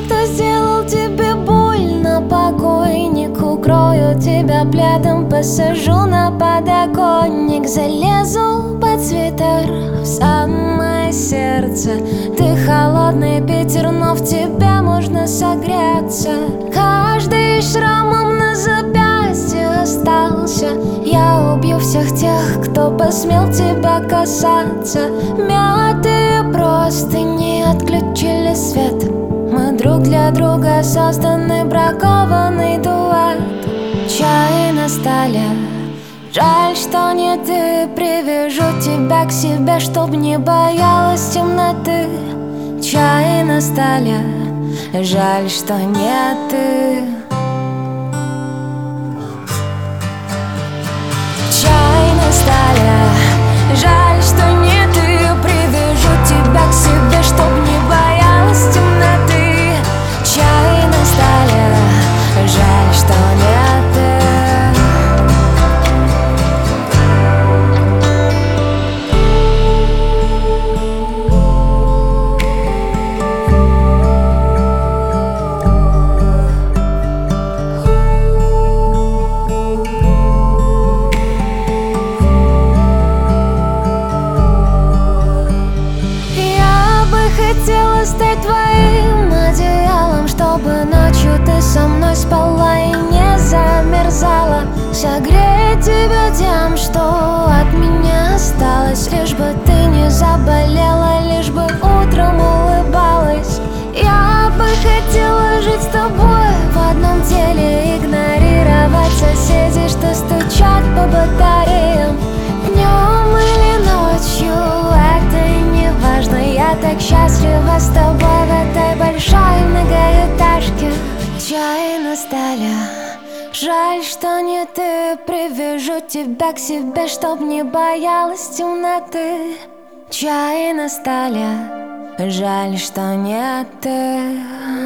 кто сделал тебе больно, покойник. Укрою тебя пледом, посажу на подоконник. Залезу под свитер в самое сердце. Ты холодный ветер, но в тебе можно согреться. Каждый шрамом на запястье остался. Я убью всех тех, кто посмел тебя касаться. Мятые простыни отключили свет. Мы друг для друга созданы, бракованный дуэт. Чай на столе, жаль, что не ты. Привяжу тебя к себе, чтоб не боялась темноты. Чай на столе, жаль, что не ты. Чай на столе, жаль, что не ты. Привяжу тебя к себе, чтоб не боялась темноты. Чай на столе, жаль, что не ты. Хотела стать твоим одеялом, чтобы ночью ты со мной спала и не замерзала. Согреть тебя тем, что от меня осталось. Лишь бы ты не заболела, лишь бы утром улыбалась. Я бы хотела жить с тобой в одном теле, игнорировать соседей, что стучат по батареям. Днем или ночью, это и не важно. Я так счастлива с тобой в этой большой многоэтажке. Чай на столе, жаль, что не ты. Привяжу тебя к себе, чтоб не боялась темноты. Чай на столе, жаль, что не ты.